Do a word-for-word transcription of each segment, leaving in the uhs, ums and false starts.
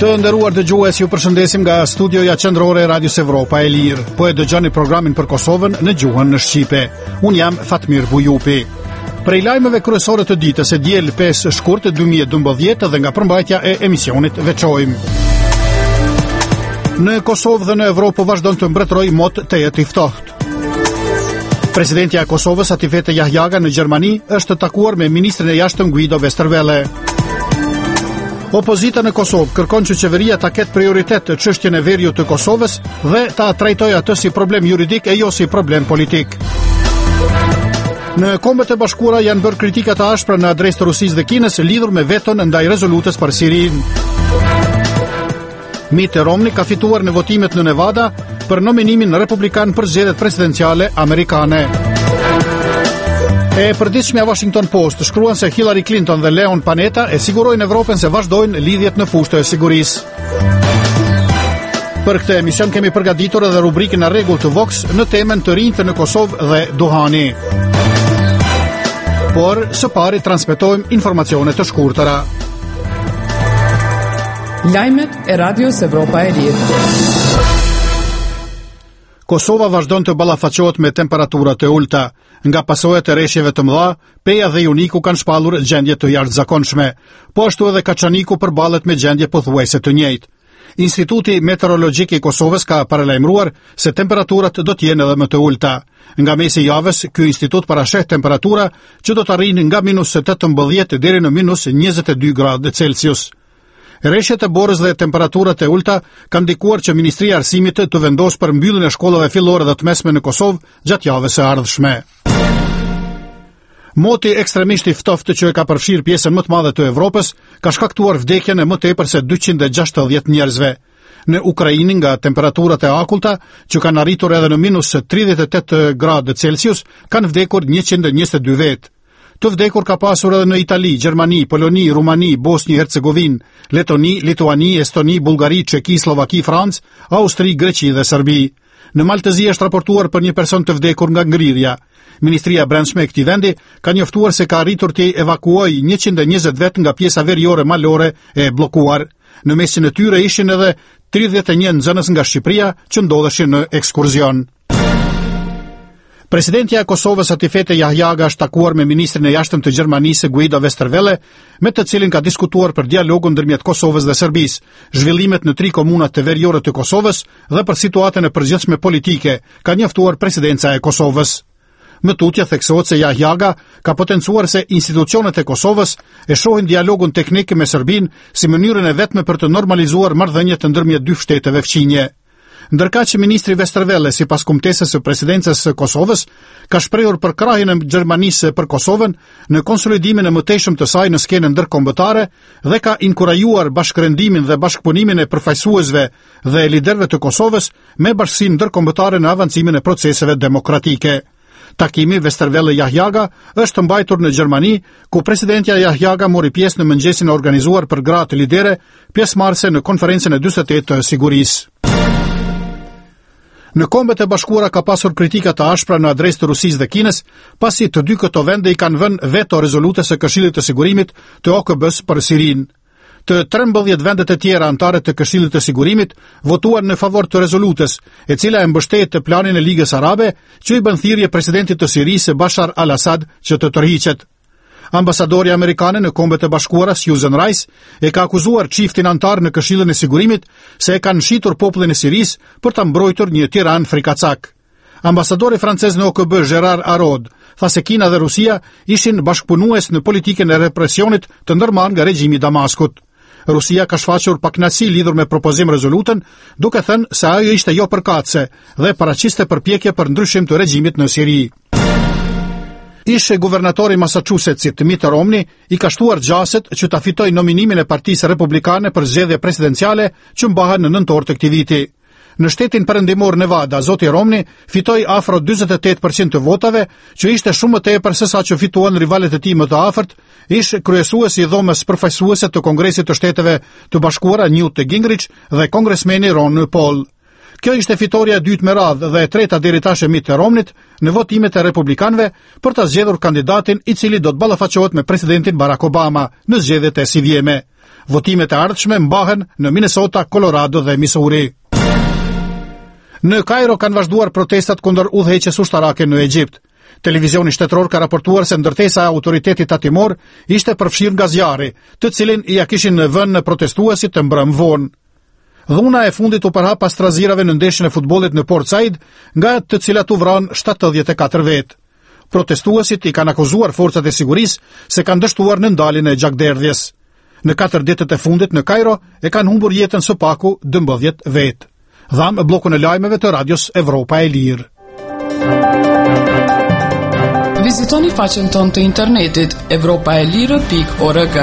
Të nderuar dëgjues, ju përshëndesim nga studioja qendrore e Radios Evropa e Lirë. Po e dëgjoni programin për Kosovën në gjuhën në shqipe. Unë jam Fatmir Bujupi. Prej lajmeve kryesore të ditës e diel pesë shkurt dy mijë e dymbëdhjetë dhe nga përmbajtja e emisionit veçojmë. Në Kosovë dhe në Evropë vazhdon të mbretëroj mot të jetë i ftohtë. Presidentja e Kosovës Atifete Jahjaga në Gjermani është takuar me ministrin e jashtëm Guido Westerwelle. Opozita në Kosovë kërkon që qeveria ta ketë prioritet të çështjen e veriut të Kosovës dhe ta trajtojë atë si problem juridik e jo si problem politik. Në Kombet e Bashkuara janë bërë kritika të ashpra në adresë të Rusisë dhe Kinës lidhur me veton ndaj rezolutës për Sirinë. Mitt Romney ka fituar në votimet në Nevada për nominimin republikan për zgjedhjet presidenciale amerikane. E përditshmja Washington Post shkruan se Hillary Clinton dhe Leon Panetta e sigurojnë Evropën se vazhdojnë lidhjet në fushë të sigurisë. Për këtë emision kemi përgatitur edhe rubrikën në rregull të Vox në temën të rinjtë në Kosovë dhe duhani. Por së pari transmetojmë informacione të shkurtëra. Lajmet e Radios Evropa e Lirë. Kosova vazhdon të ballafaqohet me temperatura të ulta. Nga pasojat e rreshjeve të mëdha, Peja dhe Juniku kanë shpallur gjendje të jashtëzakonshme, po ashtu edhe Kaçaniku përballet me gjendje pothuajse të njëjtë. Instituti Meteorologjik i Kosovës ka paralajmëruar se temperaturat do të jenë edhe më të ulta. Nga mesi i javës, ky institut parasheh temperatura që do të arrijnë nga minus tetëmbëdhjetë deri në minus njëzet e dy gradë Celsius. Rreshjet e borës dhe temperaturat e ulta kanë ndikuar që Ministria e Arsimit të vendosë për mbylljen e shkollave fillore dhe të mesme në Kosovë gjatë javës së ardhshme. Moti ekstremisht i ftoftë që e ka përfshirë pjesën më të madhe të Evropës ka shkaktuar vdekjen e më tepër se dyqind e gjashtëdhjetë njerëzve. Në Ukrainë nga temperaturat e akulta, që kanë arritur edhe në minus tridhjetë e tetë gradë Celsius, kanë vdekur njëqind e njëzet e dy vetë. Të vdekur ka pasur edhe në Itali, Gjermani, Poloni, Rumani, Bosnjë Hercegovinë, Letoni, Lituani, Estoni, Bullgari, Çeki, Slovaki, Francë, Austri, Greqi dhe Serbi. Në Maltezi është raportuar për një person të vdekur nga ngrirja. Ministria e Brendshme e këtij vendi ka njoftuar se ka arritur të evakuojë njëqind e njëzet vet nga pjesa veriore malore e bllokuar. Në mesin e tyre ishin edhe tridhjetë e një nxënës nga Shqipëria që ndodheshin në ekskurzion. Presidentja e Kosovës Atifete Jahjaga është takuar me ministrin e jashtëm të Gjermanisë Guido Westerwelle, me të cilin ka diskutuar për dialogun ndërmjet Kosovës dhe Serbisë, zhvillimet në tri komunat të veriore të Kosovës dhe për situatën e përgjithshme politike, ka njoftuar presidenca e Kosovës. Më tutje theksohet se Jahjaga ka potencuar se institucionet e Kosovës e shohin dialogun teknik me Serbinë si mënyrën e vetme për të normalizuar marrëdhëniet ndërmjet dy shteteve fqinje. Ndërka që ministri Westerwelle, si pas kumtesës së presidencës së Kosovës, ka shprehur për krahjen e Gjermanisë për Kosovën në konsolidimin e mëtejshëm të saj në skenën ndërkombëtare dhe ka inkurajuar bashkërendimin dhe bashkëpunimin e përfaqësuesve dhe liderëve të Kosovës me bashkësinë ndërkombëtare në avancimin e proceseve demokratike. Takimi Westerwelle Jahjaga është mbajtur në Gjermani, ku presidentja Jahjaga mori pjesë në mëngjesin e organizuar për gratë lidere, pjesëmarrëse në konferencën e dyzet e tetë të sigurisë. Në Kombet e Bashkuara ka pasur kritika të ashpra në adresë të Rusisë dhe Kinës, pasi të dy këto vende i kanë vënë veto rezolutës së Këshillit të Sigurimit të O K B-s për Sirinë. Të trembëdhjetë vendet e tjera anëtare të Këshillit të Sigurimit votuan në favor të rezolutës, e cila e mbështet të planin e Ligës Arabe, që i bën thirrje presidentit të Sirisë Bashar al-Assad që të tërhiqet. Ambasadori amerikane në Kombet e Bashkuara Susan Rice e ka akuzuar çiftin antar në Këshillin e Sigurimit se e kanë shitur popullin e Sirisë për ta mbrojtur një Tiranë frikacak. Ambasadori francez në O K B Gérard Araud tha se Kina dhe Rusia ishin bashkëpunues në politikën e represionit të ndërmarrë nga regjimi i Damaskut. Rusia ka shfaqur pakënaqësi lidhur me propozim rezolutën, duke thënë se ajo ishte jo përkatëse dhe paraqiste përpjekje për ndryshim të regjimit në Siri. Ishe guvernatori Massachusettsit Mitt Romney i ka shtuar gjaset që ta fitojë nominimin e Partisë Republikane për zgjedhje presidenciale që mbahen në nëntor të këtij viti. Në shtetin perëndimor Nevada, zoti Romney fitoi afro dyzet e tetë përqind të votave, që ishte shumë më tepër se sa që fituan rivalet e tij më të afërt, ish kryesuesi i dhomës përfaqësuese të Kongresit të Shteteve të Bashkuara Newt Gingrich dhe kongresmeni Ron Paul. Kjo ishte fitoria e dytë me radhë dhe e treta deri tash e Mitt Romneyt në votimet e republikanëve për ta zgjedhur kandidatin i cili do të ballafaqohet me presidentin Barack Obama në zgjedhjet e sivjeme. Votimet e ardhshme mbahen në Minnesota, Colorado dhe Missouri. Në Kairo kanë vazhduar protestat kundër udhëheqjes ushtarake në Egjipt. Televizioni shtetëror ka raportuar se ndërtesa e autoritetit tatimor ishte përfshirë nga zjarri, të cilin ja kishin vënë protestuesit të mbrëm vonë. Dhuna e fundit u përhap pas trazirave në ndeshjen e futbollit në Port Said, nga të cilat u vranë shtatëdhjetë e katër vetë. Protestuesit i kanë akuzuar forcat e sigurisë se kanë dështuar në ndaljen e gjakderdhjes. Në katër ditët e fundit në Kairo e kanë humbur jetën së paku dymbëdhjetë vetë. Dham bllokun e lajmeve të Radios Evropa e Lirë. Vizitoni faqen tonë të internetit evropa e lirë pikë org.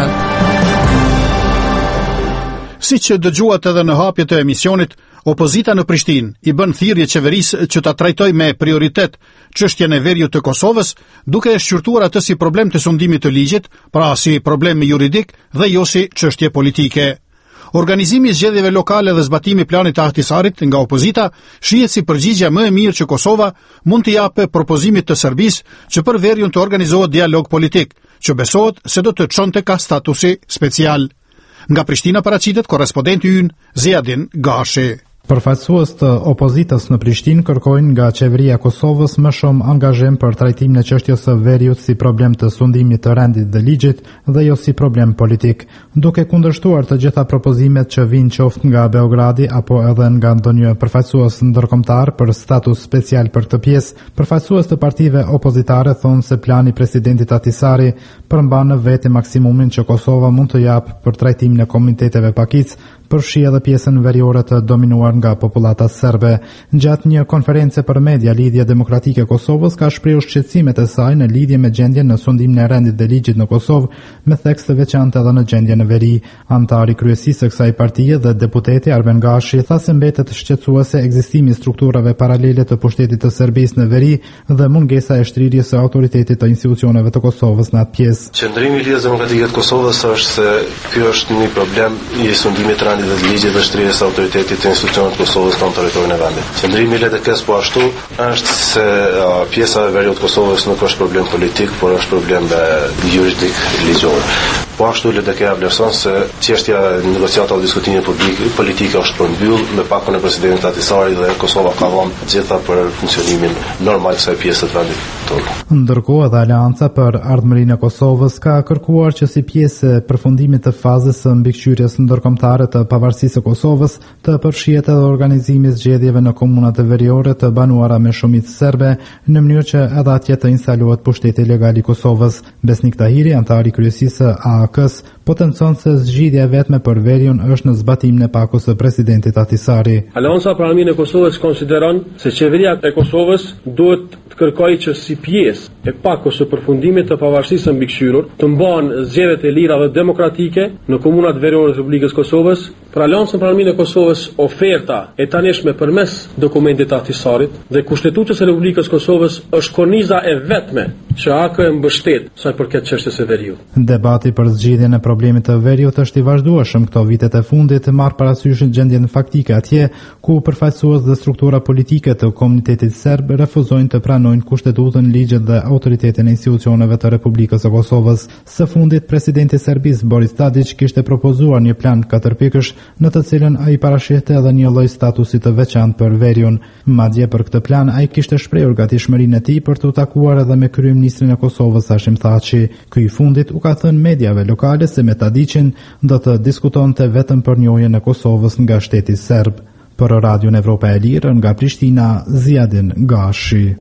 Si që dëgjuat edhe në hapje të emisionit, opozita në Prishtinë i bën thirrje qeverisë që ta trajtojë me prioritet çështjen e veriut të Kosovës, duke e shqyrtuar atë si problem të sundimit të ligjit, pra si problem juridik dhe jo si çështje politike. Organizimi i zgjedhjeve lokale dhe zbatimi i planit të Ahtisarit nga opozita shihet si përgjigje më e mirë që Kosova mund t'i japë propozimit të Serbisë që për veriun të organizohet dialog politik, që besohet se do të çonte ka statusi special. Nga Prishtina paraqitet korrespondenti ynë Ziadin Gashi. Përfaqësues të opozitës në Prishtinë kërkojnë nga qeveria e Kosovës më shumë angazhim për trajtimin e çështjes së veriut si problem të sundimit të rendit dhe ligjit dhe jo si problem politik, duke kundërshtuar të gjitha propozimet që vijnë qoftë nga Beogradi apo edhe nga ndonjë përfaqësues ndërkombëtar për status special për këtë pjesë. Përfaqësues të partive opozitare thonë se plani i presidentit Ahtisari përmban në vete maksimumin që Kosova mund të japë për trajtimin e komuniteteve pakic, përfshi edhe pjesën veriore të dominuar nga popullata serbe. Gjatë një konference për media, Lidhja Demokratike e Kosovës ka shprehur shqetësimet e saj në lidhje me gjendjen në sundimin e rendit dhe ligjit në Kosovë, me theks të veçantë edhe në gjendjen e veri. Antari kryesisë së kësaj partie dhe deputeti Arben Gashi tha se mbetet shqetësuese ekzistimi i strukturave paralele të pushtetit të Serbisë në veri dhe mungesa e shtrirjes së autoritetit të institucioneve të Kosovës në atë pjesë. Qëndrimi i Lidhjes Demokratike të Kosovës është se ky është një problem i sundimit të dhe ligjit dhe shtrirjes së autoritetit të institucioneve të Kosovës në territorin e vendit. Qëndrimi i L D K-s po ashtu është se uh, pjesa e veriut të Kosovës nuk është problem politik, por është problem juridik ligjor. Po ashtu L D K-ja vlerëson se çështja e negociatave dhe diskutimit publik politik është përmbyll me pakon e presidentit Ahtisarit dhe Kosova ka vënë gjitha për funksionimin normal të kësaj pjese të vendit tonë. Ndërkohë edhe Aleanca për Ardhmërinë e Kosovës ka kërkuar që si pjesë e përfundimit të fazës së mbikëqyrjes ndërkombëtare të pavarësisë së Kosovës të përfshihet edhe organizimi i zgjedhjeve në komunat e veriore të banuara me shumicë serbe, në mënyrë që edhe atje të instalohet pushteti legal i Kosovës. Besnik Tahiri, antari kryesisë A A K-s, potencon se zgjidhja e vetme për veriun është në zbatimin e pakos së presidentit Ahtisari. Aleanca për Ardhmërinë e Kosovës konsideron se qeveria e Kosovës duhet të kërkojë që si pjesë e pakos së përfundimit të pavarësisë së mbikëqyrur të mbahen zgjedhjet e lira dhe demokratike në komunat veriore të Republikës Kosovës. Për Aleancën për Ardhmërinë e Kosovës, oferta e tanishme përmes dokumentit të Ahtisarit dhe Kushtetutës së Republikës Kosovës është korniza e vetme që A K e mbështet sa i përket çështjes së veriut. Debati për zgjidhjen e problemit të veriut është i vazhdueshëm këto vitet e fundit, marr parasysh gjendjen faktike atje ku përfaqësues dhe struktura politike të komunitetit serb refuzojnë të pranojnë kushtetutën, ligjet dhe autoritetin e institucioneve të Republikës së Kosovës. Së fundit, presidenti i Serbisë Boris Tadić kishte propozuar një plan katërpikësh në të cilën ai parashihte edhe një lloj statusi të veçantë për veriun. Madje për këtë plan ai kishte shprehur gatishmërinë e tij për të takuar edhe me kryeministrin e Kosovës Hashim Thaçi. Ky i fundit u ka thënë mediave lokale se me Tadićin do të diskutonte vetëm për njohjen e Kosovës nga shteti serb. Për Radion Evropa e Lirë nga Prishtina, Ziadin Gashi.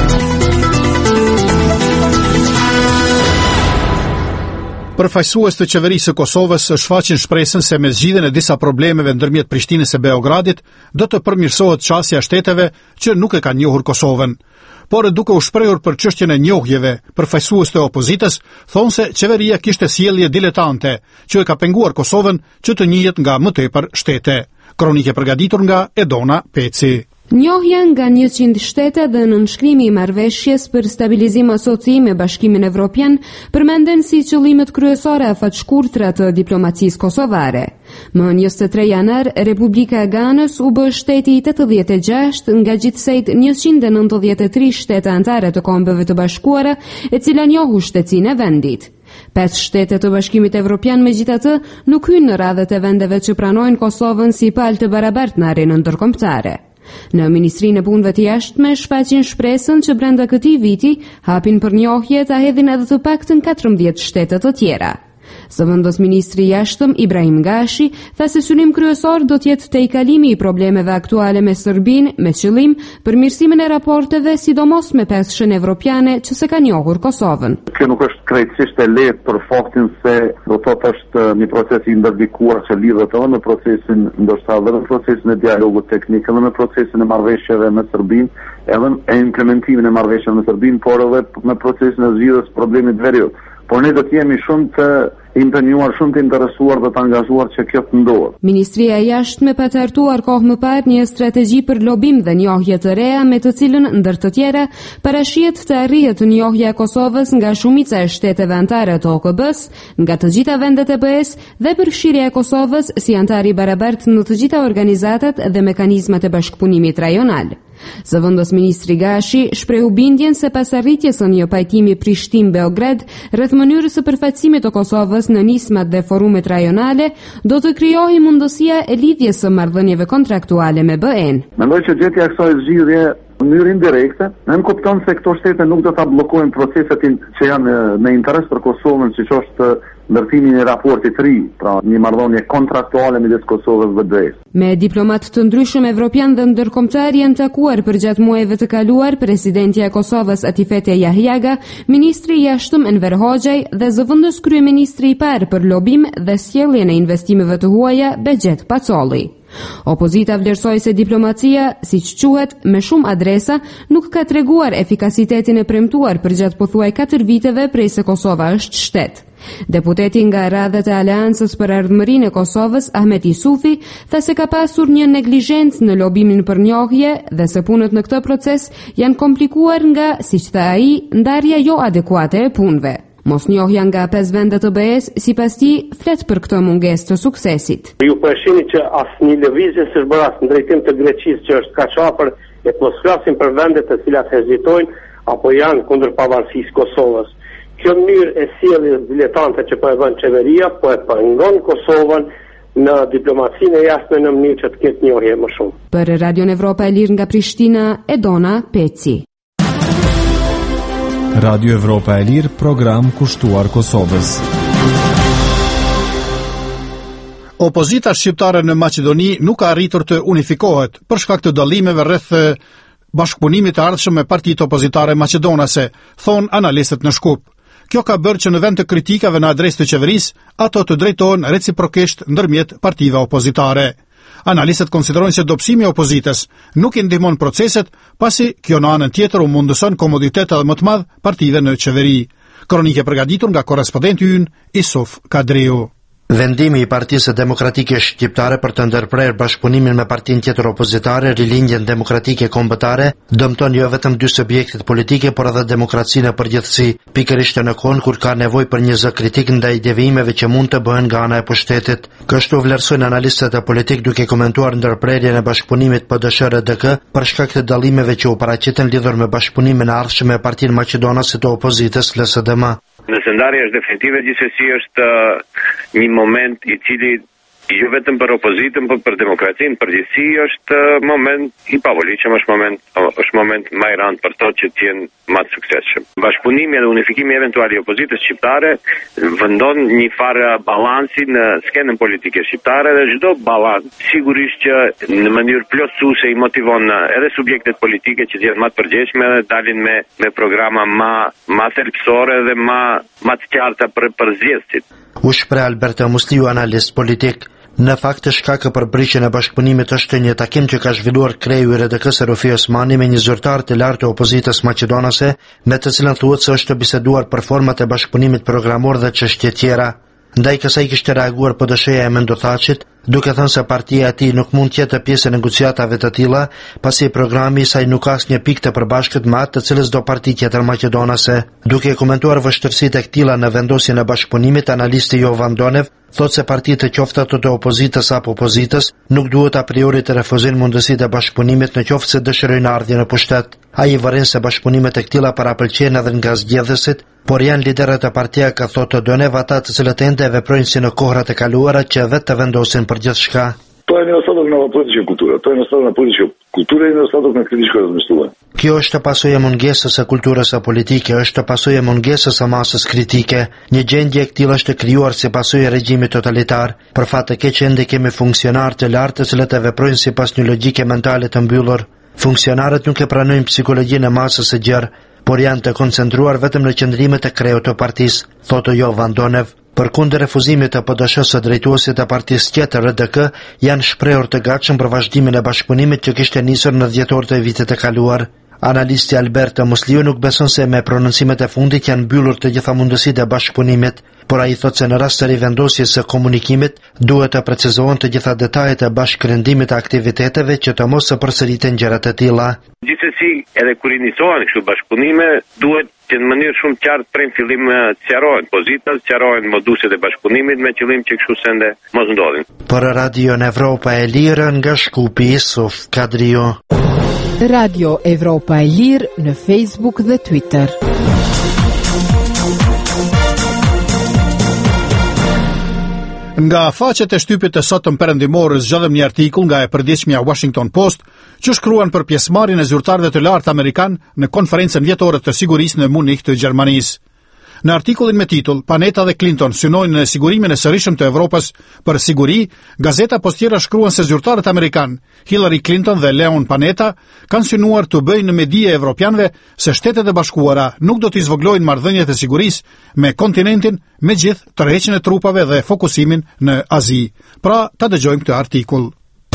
Përfaqësues të qeverisë së Kosovës shfaqin shpresën se me zgjidhjen e disa problemeve ndërmjet Prishtinës e Beogradit do të përmirësohet çësia e shteteve që nuk e kanë njohur Kosovën. Por duke u shprehur për çështjen e njohjeve, përfaqësues të opozitës thonë se qeveria kishte sjellje diletante që e ka penguar Kosovën që të njihet nga më tepër shtete. Kronike përgatitur nga Edona Peci. Njohja nga njëqind shtete dhe nënshkrimi i marrëveshjes për stabilizim asociim me Bashkimin Evropian përmenden si qëllimet kryesore afatshkurtra të diplomacisë kosovare. Më njëzet e tre janar, Republika e Ganës u bë shteti i tetëdhjetë e gjashtë nga gjithsejt njëqind e nëntëdhjetë e tre shtete anëtare të Kombeve të Bashkuara, e cila njohu shtetësinë e vendit. Pesë shtete të Bashkimit Evropian megjithatë nuk hyn në radhët e vendeve që pranojnë Kosovën si palë të barabartë në arenën ndërkombëtare. Në Ministrinë e Punëve të Jashtme shfaqin shpresën që brenda këtij viti hapin për njohje ta hedhin edhe të paktën katërmbëdhjetë shtete të tjera. Zëvendës ministri i Jashtëm Ibrahim Gashi tha se synim kryesor do të jetë tejkalimi i problemeve aktuale me Serbinë me qëllim përmirësimin e raporteve sidomos me peshqen evropiane që se ka njohur Kosovën. Kjo nuk është krejtësisht e lehtë për faktin se do të thotë është një proces i ndërlikuar që lidhet edhe me procesin ndoshta edhe me procesin e dialogut teknik, edhe me procesin e marrëveshjeve me Serbinë, edhe e implementimin e marrëveshjeve me Serbinë, por edhe me procesin e zgjidhjes së problemit veriut. Por ne do të jemi shumë të impenjuar, shumë të interesuar dhe të angazhuar që kjo të ndodhë. Ministria e Jashtme pa të hartuar kohë më parë një strategji për lobim dhe njohje të reja me të cilën ndër të tjera parashihet të arrihet njohja e Kosovës nga shumica e shteteve anëtare të O K B-s, nga të gjitha vendet e B E-s dhe përfshirja e Kosovës si antar i barabartë në të gjitha organizatat dhe mekanizmat e bashkëpunimit rajonal. Zëvendës ministri Gashi shprehu bindjen se pas arritjes së një pajtimi Prishtinë-Beograd rreth mënyrës së përfaqësimit të Kosovës në nismat dhe forumet rajonale do të krijohej mundësia e lidhjes së marrëdhënieve kontraktuale me B E-n. Mendoj që gjetja e kësaj zgjidhje në mënyrë indirekte, ne kupton se këto shtete nuk do ta bllokojnë proceset që janë në interes për Kosovën, siç është ndërtimi i raportit të ri, pra një marrëdhënie kontraktuale midis Kosovës dhe B E-s. Me diplomat të ndryshëm evropian dhe ndërkombëtar janë takuar përgjatë muajve të kaluar presidentja e Kosovës Atifete Jahjaga, ministri i Jashtëm Enver Hoxhaj dhe zëvendës kryeministri i parë për lobim dhe sjelljen e investimeve të huaja Bexhet Pacolli. Opozita vlerësoi se diplomacia, siç quhet, me shumë adresa, nuk ka treguar efikasitetin e premtuar përgjatë pothuaj katër viteve prej se Kosova është shtet. Deputeti nga radhët e Aleancës për Ardhmërinë e Kosovës, Ahmet Isufi, tha se ka pasur një neglizhencë në lobimin për njohje dhe se punët në këtë proces janë komplikuar nga, siç tha ai, ndarja jo adekuate e punëve. Mosnjohja nga pesë vende të B E-s, sipas tij, flet për këtë mungesë të suksesit. Ju po e shihni që asnjë lëvizje s'është bërë as në drejtim të Greqisë, që është kaq afër, e mos flasim për vendet të cilat hezitojnë apo janë kundër pavarësisë Kosovës. Kjo mënyrë e sjelljes diletante që po e bën qeveria, po e pengon Kosovën në diplomacinë e jashtme në mënyrë që të ketë njohje më shumë. Për Radion Evropa e Lirë nga Prishtina, Edona Peci. Radio Evropa e Lirë, program kushtuar Kosovës. Opozita shqiptare në Maqedoni nuk ka arritur të unifikohet për shkak të dallimeve rreth bashkëpunimit të ardhshëm me partitë opozitare maqedonase, thon analistët në Shkup. Kjo ka bërë që në vend të kritikave në adresë të qeverisë, ato të drejtohen reciprokisht ndërmjet partive opozitare. Analistët konsiderojnë se dobësimi i opozitës nuk i ndihmon proceset, pasi kjo në anën tjetër u mundëson komoditet edhe më të madh partive në qeveri. Kronike përgatitur nga korrespondenti ynë Isuf Kadriu. Vendimi i Partisë Demokratike Shqiptare për të ndërprerë bashkëpunimin me partinë tjetër opozitare, Rilindjen Demokratike Kombëtare, dëmton jo vetëm dy subjektet politike, por edhe demokracinë në përgjithësi, pikërisht në kohë kur ka nevojë për një zë kritik ndaj devijimeve që mund të bëhen nga ana e pushtetit. Kështu vlerësojnë analistët e politik duke komentuar ndërprerjen e bashkëpunimit P D S R D K për shkak të dallimeve që u paraqiten lidhur me bashkëpunimin e ardhshëm me partinë maqedonase të opozitës L S D M. Nëse ndarja është definitive, gjithsesi është një moment i cili jo vetëm për opozitën, por për demokracinë përgjithësi është moment i pavolitshëm, është moment është moment më i rëndë për to që të jenë më të suksesshëm. Bashkëpunimi dhe unifikimi eventual i opozitës shqiptare vendon një farë balansi në skenën politike shqiptare dhe çdo balans sigurisht që në mënyrë plotësuese i motivon edhe subjektet politike që të jenë më të përgjegjshme dhe dalin me me programa më më thelbësore dhe më më të qarta për për zgjedhësit. U shpreh Alberto Musliu, analist politik. Në fakt, shkaka për brishjen e bashkëpunimit është një takim që ka zhvilluar kreu i R D K-s Rufi Osmani me një zyrtar të lartë të opozitës maqedonase, me të cilën thuhet se është biseduar për format e bashkëpunimit programor dhe çështje tjera. Ndaj kësaj kishte reaguar P D S-ja e Mendothaçit, duke thënë se partia e tij nuk mund të jetë pjesë e negociatave të tilla, pasi programi i saj nuk ka asnjë pikë të përbashkët me atë të cilës do parti tjetër maqedonase. Duke komentuar vështirësitë e këtilla në vendosjen e bashkëpunimit, analisti Jovan Donev thotë se partitë të qofta të opozitës apo opozitës nuk duhet a priori të refuzojnë mundësitë e bashkëpunimit në qoftë se dëshirojnë ardhje në pushtet. Ai vëren se bashkëpunimet e këtilla parapëlqejnë edhe nga zgjedhësit, por janë liderët e partia, ka thotë Donev, ata të cilët ende veprojnë si në kohrat e kaluara që vetë të vendosin për gjithçka. To je nedostatak na političke kulture, to je nedostatak na političke kulture i nedostatak na kritičko razmišljanje. Kjo është pasojë e mungesës së kulturës së politike, është pasojë e mungesës së masës kritike. Një gjendje e këtilla është krijuar si pasojë e regjimit totalitar. Për fat të keq ende kemi funksionarë të lartë të cilët e veprojnë sipas një logjike mentale të mbyllur. Funksionarët nuk e pranojnë psikologjinë e masës së gjerë, por janë të koncentruar vetëm në qëndrimet e kreut të partisë, thotë Jovan Donev. Përkundër refuzimit të P D S-së së drejtuesit të partisë tjetër R D K, janë shprehur të gatshëm për vazhdimin e bashkëpunimit që kishte nisur në dhjetor të vitit të kaluar. Analisti Alberto Musliu nuk beson se me prononcimet e fundit janë mbyllur të gjitha mundësitë e bashkëpunimit, por ai thotë se në rast të rivendosjes së komunikimit duhet të precizohen të gjitha detajet e bashkërendimit të aktiviteteve që të mos së përsëriten gjëra të tilla. Gjithsesi, edhe kur iniciohen kështu bashkëpunime, duhet që në mënyrë shumë qartë prej fillim sqarohen pozitat, sqarohen moduset e bashkëpunimit me qëllim që kështu sende mos ndodhin. Për Radio Evropa e Lirë nga Shkupi, Yusuf Kadrio. Radio Evropa e Lirë në Facebook dhe Twitter. Nga faqet e shtypit të sotëm perëndimor zgjodhem një artikull nga e përditshmja Washington Post, që shkruan për pjesëmarrjen e zyrtarëve të lartë amerikan në konferencën vjetore të sigurisë në Munich të Gjermanisë. Në artikullin me titull Panetta dhe Clinton synojnë në sigurimin e sërishëm të Evropës për siguri, gazeta Postiera shkruan se zyrtarët amerikan Hillary Clinton dhe Leon Panetta kanë synuar të bëjnë në media evropianëve se Shtetet e Bashkuara nuk do të zvogëlojnë marrëdhëniet e sigurisë me kontinentin, megjithë tërheqjen e trupave dhe fokusimin në Azi. Pra, ta dëgjojmë këtë artikull.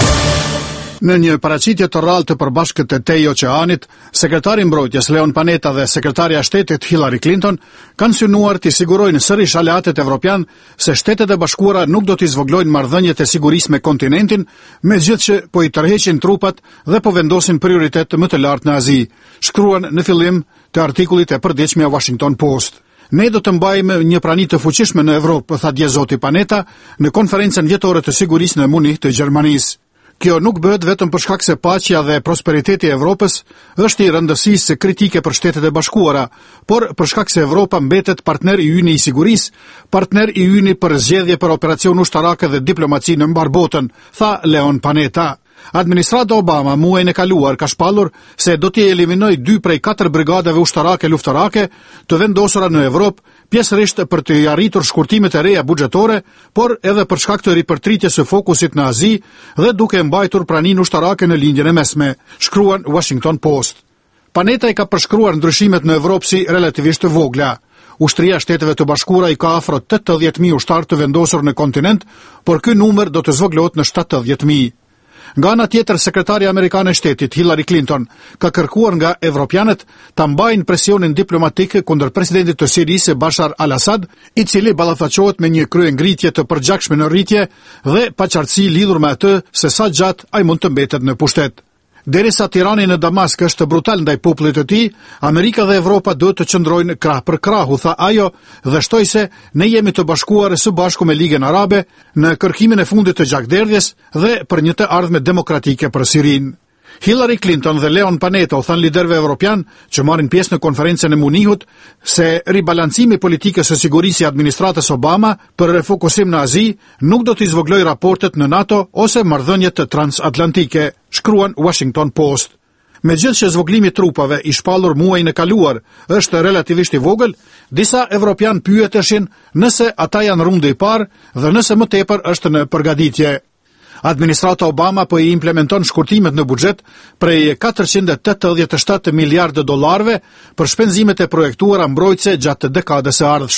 Në një paraqitje të rrallë të përbashkët të Tej Oqeanit, sekretari i mbrojtjes Leon Panetta dhe sekretarja e shtetit Hillary Clinton kanë synuar të sigurojnë sërish aleatët evropian se Shtetet e Bashkuara nuk do të zvogëlojnë marrëdhëniet e sigurisë me kontinentin, megjithëse që po i tërheqin trupat dhe po vendosin prioritet më të lartë në Azi, shkruan në fillim të artikullit e përditshmja Washington Post. Ne do të mbajmë një prani të fuqishme në Evropë, tha dje zoti Panetta në konferencën vjetore të sigurisë në Munich të Gjermanisë. Kjo nuk bëhet vetëm për shkak se paqja dhe prosperiteti i Evropës është i rëndësisë kritike për Shtetet e Bashkuara, por për shkak se Evropa mbetet partner i yni i sigurisë, partner i yni për zgjedhje për operacion ushtarake dhe diplomaci në mbar botën, tha Leon Panetta. Administrata Obama muajin e kaluar ka shpallur se do t'i eliminoj dy prej katër brigadave ushtarake luftërake të vendosura në Evropë, pjesërisht për të arritur shkurtimet e reja buxhetore, por edhe për shkak të ripërtritjes së fokusit në Azi dhe duke mbajtur praninë ushtarake në lindjen e mesme, shkruan Washington Post. Panetta i ka përshkruar ndryshimet në Evropë si relativisht të vogla. Ushtria e Shteteve të Bashkuara i ka afro tetëdhjetë mijë ushtarë të vendosur në kontinent, por ky numër do të zvogëlohet në shtatëdhjetë mijë. Nga ana tjetër, sekretari amerikan e shtetit Hillary Clinton ka kërkuar nga evropianët ta mbajnë presionin diplomatik kundër presidentit të Sirisë Bashar al-Assad, i cili ballafaqohet me një kryengritje të përgjakshme në rritje dhe paqartësi lidhur me atë se sa gjatë ai mund të mbetet në pushtet. Derisa Tirani në Damask është brutal ndaj popullit të tij, Amerika dhe Evropa duhet të qëndrojnë krah për krahu, tha ajo, dhe shtoi se ne jemi të bashkuar së bashku me Ligën Arabe në kërkimin e fundit të gjakderdhjes dhe për një të ardhme demokratike për Sirinë. Hillary Clinton dhe Leon Panetta u than liderëve evropian që marrin pjesë në konferencën e Munichut se ribalancimi i politikës së sigurisë i administratës Obama për refokusim në Azi nuk do të zvogëlojë raportet në NATO ose marrëdhëniet transatlantike, shkruan Washington Post. Megjithëse zvogëlimi i trupave i shpallur muajin e kaluar është relativisht i vogël, disa evropian pyeteshin nëse ata janë rundi i parë dhe nëse më tepër është në përgatitje. Administrata Obama po i implementon shkurtimet në buxhet prej katërqind e tetëdhjetë e shtatë miliardë dollarëve për shpenzimet e projektuara mbrojtëse gjatë dekadës së ardhshme.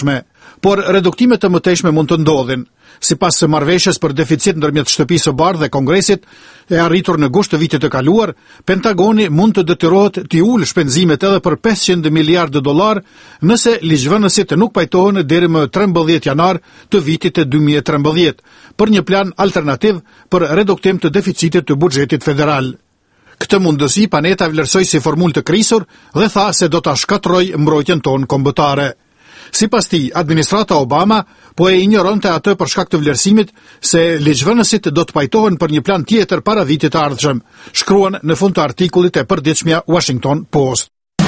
Por reduktimet të mëtejshme mund të ndodhin. Sipas së marrëveshjes për deficit ndërmjet Shtëpisë së Bardhë dhe Kongresit e arritur në gusht të vitit të kaluar, Pentagoni mund të detyrohet t'i ulë shpenzimet edhe për pesëqind miliardë dollar nëse ligjvënësit nuk pajtohen deri më trembëdhjetë janar të vitit të dy mijë e trembëdhjetë për një plan alternativ për reduktim të deficitit të buxhetit federal. Këtë mundësi Panetta vlerësoi si formulë të krisur dhe tha se do ta shkatërrojë mbrojtjen tonë kombëtare. Sipas tij, administrata Obama po e injoronte atë për shkak të vlerësimit se ligjvënësit do të pajtohen për një plan tjetër para vitit të ardhshëm, shkruan në fund të artikullit e përditshmja Washington Post.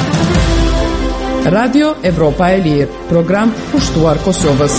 Radio Evropa e Lirë, program pushtuar Kosovës.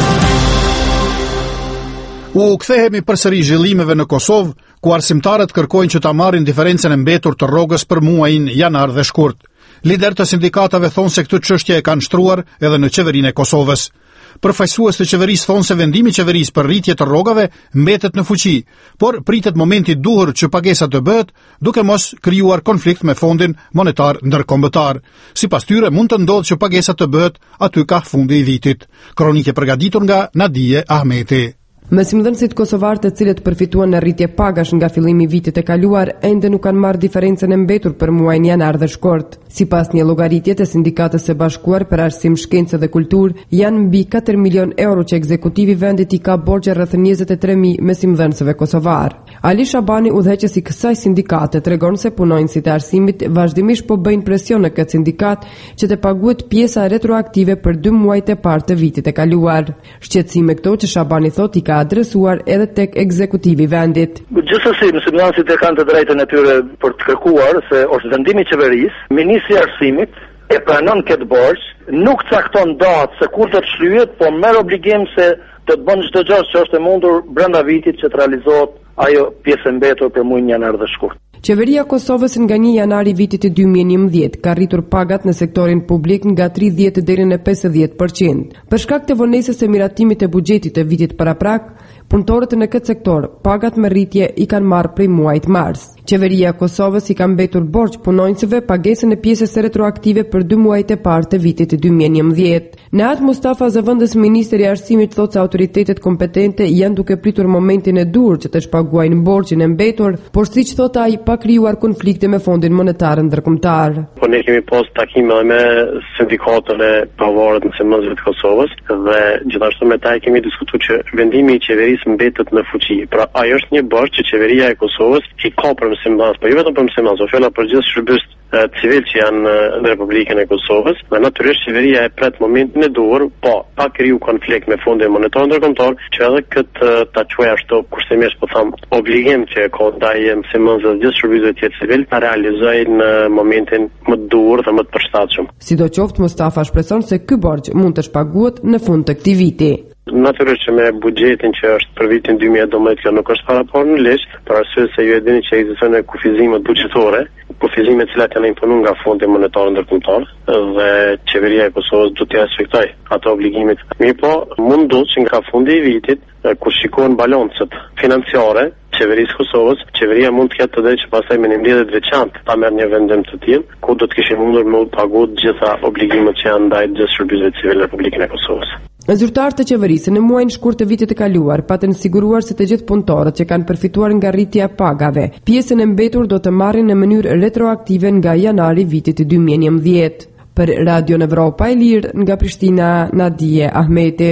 U kthehemi përsëri zhvillimeve në Kosovë, ku arsimtarët kërkojnë që ta marrin diferencën e mbetur të rrogës për muajin janar dhe shkurt. Lider të sindikatave thonë se këtë çështje e kanë shtruar edhe në qeverinë e Kosovës. Përfaqësues të qeverisë thonë se vendimi i qeverisë për rritje të rrogave mbetet në fuqi, por pritet momenti i duhur që pagesa të bëhet, duke mos krijuar konflikt me Fondin Monetar Ndërkombëtar. Sipas tyre mund të ndodhë që pagesa të bëhet aty ka fundi i vitit. Kronikë e përgatitur nga Nadije Ahmeti. Mësimdhënësit kosovar të cilët përfituan në rritje pagash nga fillimi i vitit të kaluar ende nuk kanë marrë diferencën e mbetur për muajin janar dhe shkort. Sipas një llogaritje të Sindikatës së Bashkuar për Arsim, Shkencë dhe Kulturë, janë mbi katër milion euro që ekzekutivi i vendit i ka borxhe rreth njëzet e tre mijë mësimdhënësve kosovar. Ali Shabani, udhëheqësi i kësaj sindikate, tregon se punonjësit e arsimit vazhdimisht po bëjnë presion në këtë sindikat që të paguhet pjesa retroaktive për dy muajt e parë të vitit të kaluar. Shqetësime këto që Shabani thotë i ka adresuar edhe tek ekzekutivi i vendit. Gjithsesi, mësimdhënësit e kanë të drejtën e tyre për të kërkuar se është vendimi i qeverisë, Ministri i Arsimit e pranon këtë borxh, nuk cakton datë se kur do të shlyhet, po merr obligim se do të bën çdo gjë që është e mundur brenda vitit që të realizohet ajo pjesë e mbetur për muajin janar dhe shkurt. Qeveria e Kosovës nga një janari vitit të dy mijë e njëmbëdhjetë ka rritur pagat në sektorin publik nga tridhjetë deri në pesëdhjetë përqind. Për shkak të vonesës së miratimit të buxhetit të vitit paraprak, punëtorët në këtë sektor pagat me rritje i kanë marrë prej muajit mars. Qeveria e Kosovës i ka mbetur borxh punonjësve pagesën e pjesës retroaktive për dy muajt e parë të vitit të dy mijë e njëmbëdhjetë. Neat Mustafa Zëvendës, ministri i Arsimit, thotë se autoritetet kompetente janë duke pritur momentin e dur që të shpaguajnë borxhin e mbetur, por siç thotë ai, pa krijuar konflikte me Fondin Monetar Ndërkombëtar. Po ne kemi pas takime me sindikatën e pavarur mësimdhënësve të Kosovës dhe gjithashtu me ta kemi diskutuar që vendimi i qeverisë mbetet në fuqi. Pra ajo është një borxh që qeveria e Kosovës i ka për mësimdhënës, po jo vetëm për mësimdhënës, por fjala për gjithë shërbëtorët civil që janë në Republikën e Kosovës. Dhe natyrisht qeveria e pret momentin e duhur, po pa kriju konflikt me Fondin Monetar Ndërkombëtar, që edhe këtë ta quaj ashtu kushtimisht po them obligim që ka ndaj mësimdhënësve dhe gjithë shërbëtorëve të civil ta realizojnë në momentin më të duhur dhe më të përshtatshëm. Sidoqoftë, Mustafa shpreson se ky borxh mund të shpaguhet në fund të këtij viti. Natyrisht që me buxhetin që është për vitin dy mijë e dodhjetë kjo nuk është para parë në ligj, për arsye se ju e dini që ekzistojnë kufizimet buxhetore, kufizime të cilat janë imponuar nga Fondi Monetar Ndërkombëtar dhe qeveria e Kosovës do të respektojë ato obligimit. Mirpo, mundohet që nga fundi i vitit, kur shikohen balancet financiare qeverisë Kosovës, qeveria mund të ketë të drejtë që pastaj me një mbledhje të veçantë ta merr një vendim të tillë, ku do të kishte mundur me u paguar të gjitha obligimet që janë ndaj gjithë shërbëtorëve civil në Republikën e Kosovës. Zyrtarët e qeverisë në muajin shkurt të vitit të kaluar patën siguruar se të gjithë punëtorët që kanë përfituar nga rritja e pagave, pjesën e mbetur do të marrin në mënyrë retroaktive nga janari vitit të dy mijë e njëmbëdhjetë. Për Radio Evropa e Lirë nga Prishtina, Nadije Ahmeti.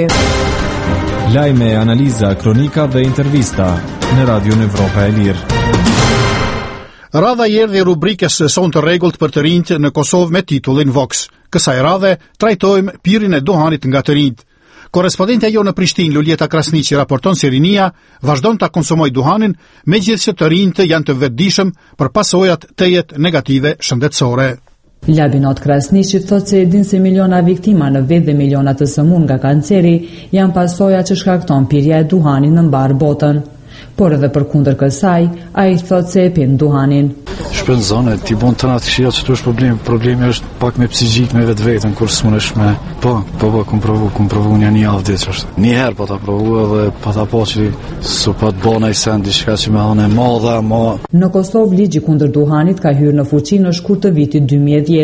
Lajme, analiza, kronika dhe intervista në Radio Evropa e Lirë. Radha erdhi rubrikës Son të rregullt për të rinjt në Kosovë me titullin Vox. Kësaj radhe trajtojmë pirjen e duhanit nga të rinjt. Korrespondentja jo në Prishtinë, Luljeta Krasniqi, raporton se rinia vazhdon ta konsumojë duhanin, megjithëse të rinjt janë të vetëdijshëm për pasojat të jetë negative shëndetësore. Labinot Krasniqi thotë se e din se miliona viktima në vetë dhe miliona të sëmurë nga kanceri janë pasoja që shkakton pirja e duhanit në mbar botën. Por edhe për kundër kësaj, a i thotë se e pin duhanin. Shpenzon e ti bon të natë këshia që tu është problemi. Problemi është pak me psigjik me vetë vetën, kur së mund është me... Po, po, po, kum provu, kum provu një një avë ditë që është. Njëherë po ta provu edhe po ta po që su po të bona i sen, diçka që me hane ma dhe ma... Në Kosovë, ligji kundër duhanit ka hyrë në fuqi në shkurt të vitit dy mijë e dhjetë.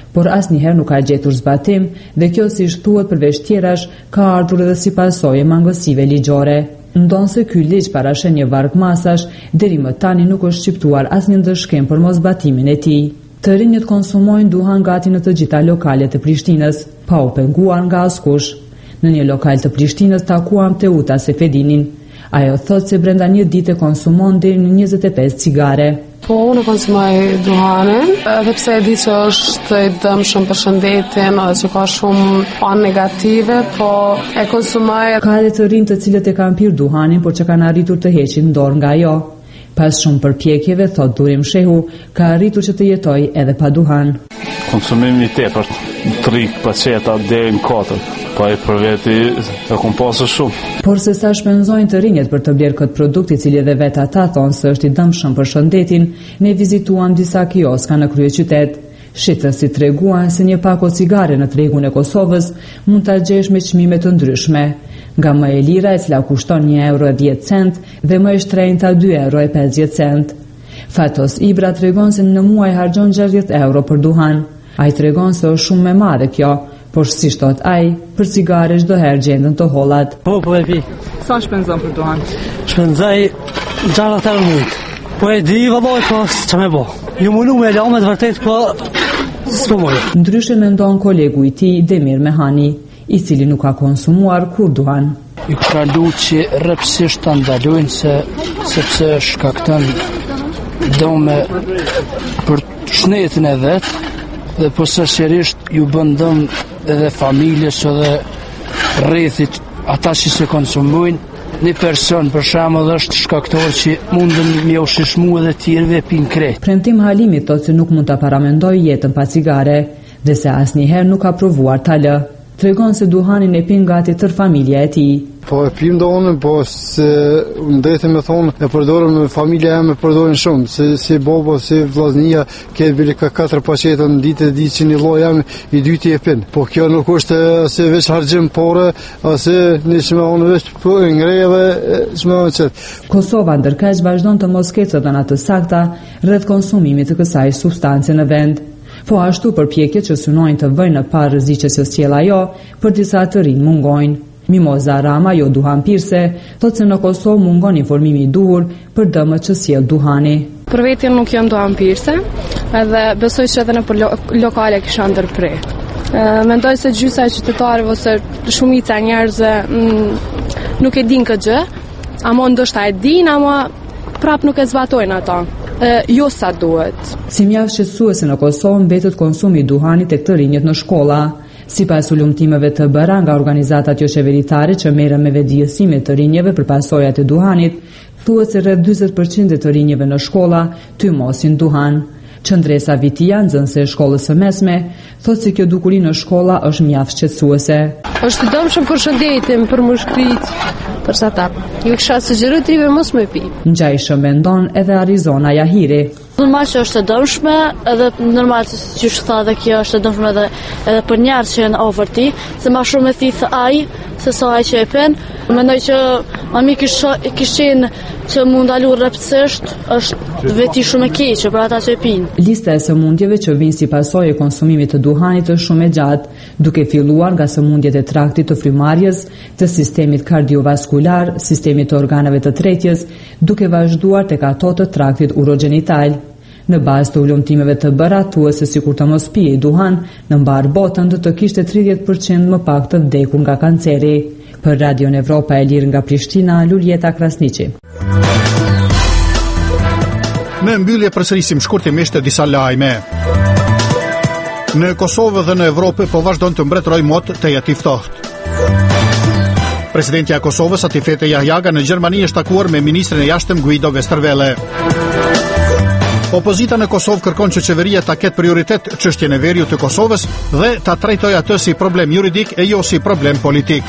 por asnjëherë nuk ka gjetur zbatim dhe kjo, siç thuhet përveç tjerash, ka ardhur edhe si pasojë e mangësive ligjore. Ndonse ky ligj parashen një varg masash, deri më tani nuk është shqiptuar asnjë ndëshkim për mosbatimin e tij. Të rinjët konsumojnë duhan gati në të gjitha lokalet e Prishtinës, pa u penguar nga askush. Në një lokal të Prishtinës takuam Teuta Sefedinin. Ajo thot se brenda një dite konsumon deri në njëzet e pesë cigare. Po, unë konsumoj duhanin, edhe pse e di që është i dëmshëm për shëndetin, edhe që ka shumë anë negative, po e konsumoj. Ka edhe të rinj të cilët e kanë pirë duhanin, por që kanë arritur të heqin dorë nga ajo. Pas shumë përpjekjeve, thot Durim Shehu, ka arritur që të jetoj edhe pa duhan. Konsumimi i tepërt, trik, paceta deri në katër, pa i për veti e kom pasur shumë. Por se sa shpenzojnë të rinjët për të blerë këtë produkt i cili edhe vetë ata thonë se është i dëmshëm për shëndetin, ne vizituam disa kioska në kryeqytet. Shitësit treguan se një pako cigare në tregun e Kosovës mund ta gjesh me çmime të ndryshme, nga më e lira e cila kushton një euro e dhjetë cent dhe më e shtrenjta dy euro e pesëdhjetë cent. Fatos Ibra tregon se në muaj harxhon gjashtëdhjetë euro për duhan. Ai tregon se është shumë më e madhe kjo, por si thot ai, për cigare çdo herë gjenden të hollat. Po, po e pi. Sa shpenzon për duhan? Shpenzoj gjashtëdhjetë euro muj. Po e di vallai pas ç'më bë. Ju mundu me lamë të vërtet, po s'po moj. Ndryshe mendon kolegu i tij Demir Mehani, i cili nuk ka konsumuar kur duhan. Ju ka lu që rrepsisht të ndalojnë se, sepse shkakton dome për shnetin e vetë dhe përsërisht ju bën dëm edhe familjes edhe rrethit ata që se konsumojnë. Një person për shembull është shkaktor që mundën me u shishmu edhe tjerëve pin krejt. Premtim Halimi thotë se nuk mund ta paramendojë jetën pa cigare dhe se asnjëherë nuk ka provuar ta lë. Tregon se duhanin e pin gati tër familja e tij. Po e pim donë, po se ndërte me thonë e përdorëm me familja e me përdorin shumë, se si baba, si vllaznia, ke bile ka katër paqeta në ditë, di që një lloj jam i dyti e pin. Po kjo nuk është se veç harxhim porë, ose nisë me onë veç po ngrej dhe çmë çet. Kosova ndërkaq vazhdon të mos ketë dhëna të sakta rreth konsumimit të kësaj substance në vend. Po ashtu përpjekjet që synojnë të vëjnë në parë rreziqes së sjell ajo, për disa të rinj mungojnë. Mimoza Rama, jo duhan pirse, thotë se në Kosovë mungon informimi i duhur për dëmët që sjell duhani. Për vetjen nuk jam duhan pirse, edhe besoj që edhe në për lo lokale kisha ndërprer. Mendoj se gjysa e qytetarëve ose shumica e njerëzve mm, nuk e din këtë gjë, ama ndoshta e din, ama prap nuk e zbatojnë ata. E, jo sa duhet. Si mjaft shqetësuese në Kosovë mbetet konsumi i duhanit tek të rinjët në shkolla. Sipas ulëmtimeve të bëra nga organizatat jo qeveritare që merren me vetdijesime të rinjeve për pasojat e duhanit, thuhet se rreth dyzet përqind të rinjeve në shkolla tymosin duhan. Qëndresa Vitia, nxënëse e shkollës së mesme, thotë se kjo dukuri në shkolla është mjaft shqetësuese. Është dëmshëm për shëndetin, për mushkrit, për sa ta. Ju kisha sugjeruar trive mos më pi. Ngjajshëm mendon edhe Arizona Jahiri. Normal që është e dëmshme, edhe normal që që tha dhe kjo është e dëmshme edhe, edhe për njerë që në over ti, se ma shumë e thithë aj, se sa aj që e pen. Mendoj që mami kishin që mund alu rrepsisht, është veti shumë e keqe për ata që e pinë. Lista e sëmundjeve që vinë si pasojë e konsumimit të duhanit është shumë e gjatë, duke filluar nga sëmundjet e traktit të frymarrjes, të sistemit kardiovaskular, sistemit të organeve të tretjes, duke vazhduar tek ato të traktit urogenital. Në bazë të ulëmtimeve të bëra, thuhet se sikur të mos pije duhan, në mbar botën do të kishte tridhjetë përqind më pak të vdekur nga kanceri. Për Radio Evropa e Lirë nga Prishtina, Luljeta Krasniqi. Në mbyllje përsërisim shkurtimisht disa lajme. Në Kosovë dhe në Evropë po vazhdon të mbretëroj mot të jeti ftohtë. Presidentja e Kosovës Atifete Jahjaga në Gjermani është takuar me ministrin e jashtëm Guido Westerwelle. Opozita në Kosovë kërkon që qeveria ta ketë prioritet çështjen e veriut të Kosovës dhe ta trajtojë atë si problem juridik e jo si problem politik.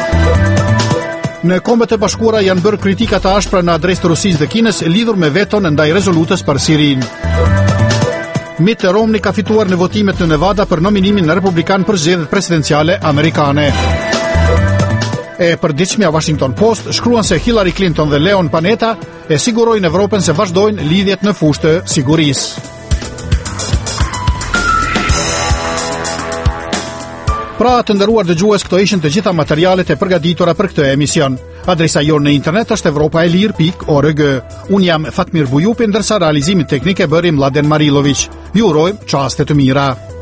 Në Kombet e Bashkuara janë bërë kritika të ashpra në adresë të Rusisë dhe Kinës lidhur me veton ndaj rezolutës për Sirinë. Mitt Romney ka fituar në votimet në Nevada për nominimin në republikan për zgjedhjet presidenciale amerikane. E përditshmja Washington Post shkruan se Hillary Clinton dhe Leon Panetta e sigurojnë Evropën se vazhdojnë lidhjet në fushë të sigurisë. Pra të nderuar dëgjues, këto ishin të gjitha materialet e përgatitura për këtë emision. Adresa jonë në internet është evropaelir pikë org. Unë jam Fatmir Bujupi, ndërsa realizimin teknik e bëri Mladen Marilović. Ju urojmë çaste të mira.